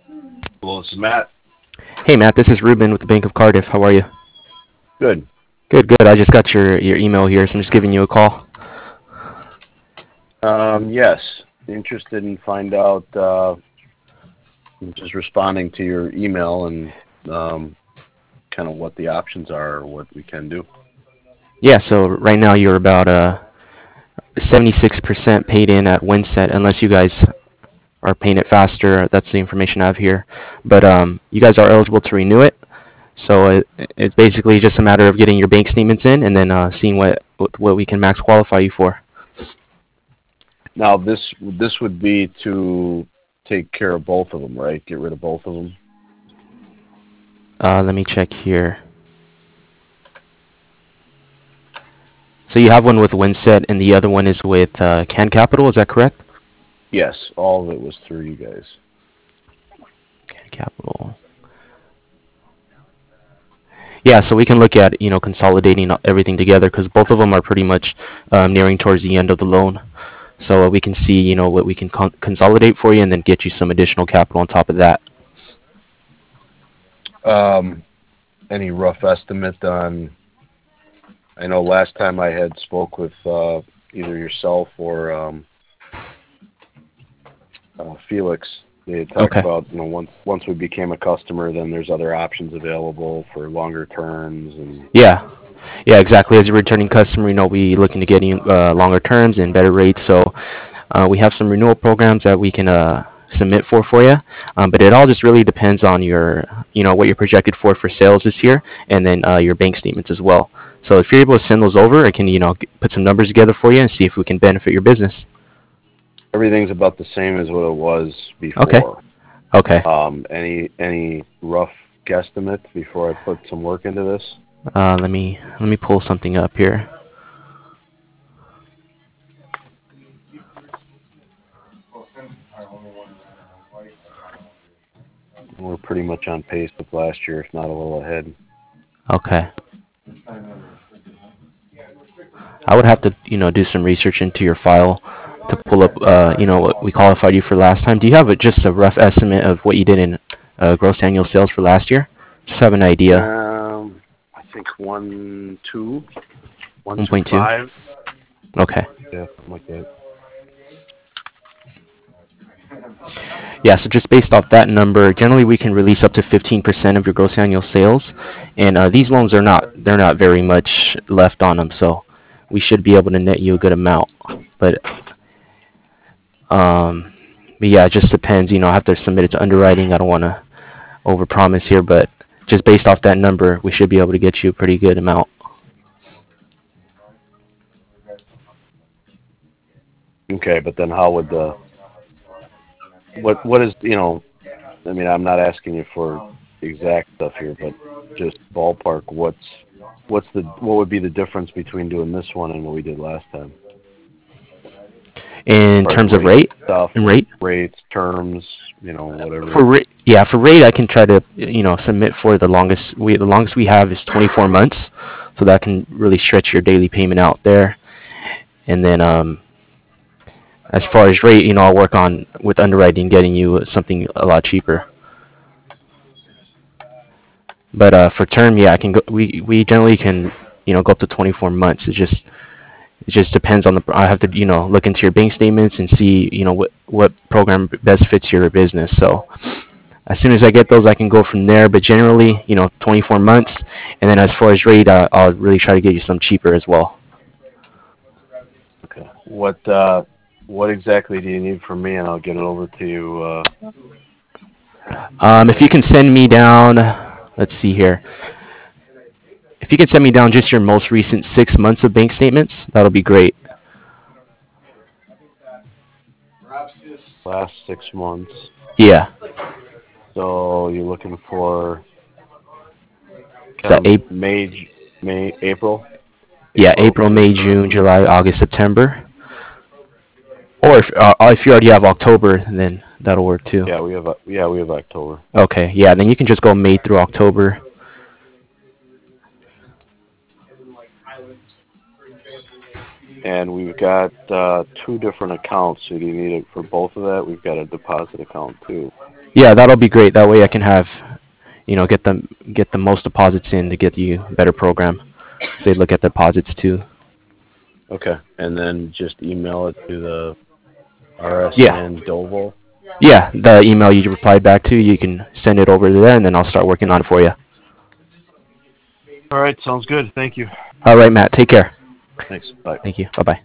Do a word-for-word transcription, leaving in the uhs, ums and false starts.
Well, this is Matt. Hey Matt, this is Ruben with the Bank of Cardiff. How are you? Good. Good, good. I just got your your email here, so I'm just giving you a call. Um, yes, interested in find out. Uh, just responding to your email and um, kind of what the options are, or what we can do. Yeah, so right now you're about uh seventy-six percent paid in at Winset, unless you guys are paying it faster. That's the information I have here. But um, you guys are eligible to renew it. So it, it's basically just a matter of getting your bank statements in and then uh, seeing what, what what we can max qualify you for. Now, this this would be to take care of both of them, right? Get rid of both of them. Uh, let me check here. So you have one with Winset and the other one is with uh, Can Capital. Is that correct? Yes, all of it was through you guys. Can Capital. Yeah, so we can look at, you know, consolidating everything together because both of them are pretty much um, nearing towards the end of the loan. So uh, we can see, you know, what we can con- consolidate for you and then get you some additional capital on top of that. Um, any rough estimate on? I know last time I had spoke with uh, either yourself or um, uh, Felix. They had talked Okay. about, you know, once once we became a customer, then there's other options available for longer terms and Yeah. Yeah, exactly. As a returning customer, you know, we looking to get you uh, longer terms and better rates. So uh, we have some renewal programs that we can uh, submit for for you. Um, but it all just really depends on your, you know, what you're projected for for sales this year, and then uh, your bank statements as well. So if you're able to send those over, I can, you know, g- put some numbers together for you and see if we can benefit your business. everything's about the same as what it was Okay. before. Okay. Um, any any rough guesstimate before I put some work into this? Uh, let me let me pull something up here. We're pretty much on pace with last year, if not a little ahead. Okay. I would have to, you know, do some research into your file to pull up, uh, you know, what we qualified you for last time. Do you have a, just a rough estimate of what you did in uh, gross annual sales for last year? Just have an idea. Um, I think one two, one two one point two? five. Okay. Yeah, something like that. Yeah, so just based off that number, generally we can release up to fifteen percent of your gross annual sales, and uh, these loans are not they're not very much left on them, so we should be able to net you a good amount. But um, but yeah, it just depends. You know, I have to submit it to underwriting. I don't want to overpromise here, but just based off that number, we should be able to get you a pretty good amount. Okay, but then how would the what what is you know? I mean, I'm not asking you for exact stuff here, but just ballpark. What's what's the what would be the difference between doing this one and what we did last time? In As far as terms of rate rate, stuff, and rate rates, terms, you know, whatever. for rate, yeah, for rate, I can try to you know submit for the longest. We the longest we have is twenty-four months, so that can really stretch your daily payment out there. And then um, as far as rate, you know, I'll work on with underwriting getting you something a lot cheaper. But uh, for term, yeah, I can go. We we generally can you know go up to twenty-four months. It just it just depends on the. I have to you know look into your bank statements and see you know what what program best fits your business. So as soon as I get those, I can go from there. But generally, you know, twenty-four months, and then as far as rate, uh, I'll really try to get you some cheaper as well. Okay. What uh, what exactly do you need from me, and I'll get it over to you. Uh, Um, if you can send me down, let's see here. If you can send me down just your most recent six months of bank statements, that'll be great. last six months. Yeah, So you're looking for is that kind of April? May, May, April, Yeah, April. April, May, June, July, August, September. Or if uh, if you already have October, then that'll work too. Yeah, we have. Yeah, we have October, Okay, yeah, then you can just go May through October. and we've got uh, two different accounts. So do you need it for both of that? We've got a deposit account too. Yeah, that'll be great. That way I can have, you know, get them get the most deposits in to get you a better program. They look at deposits too. Okay, and then just email it to the R S Yeah. N Doval. Yeah, the email you replied back to, you can send it over to there, and then I'll start working on it for you. All right, sounds good. Thank you. All right, Matt. Take care. Thanks. Bye. Thank you. Bye-bye.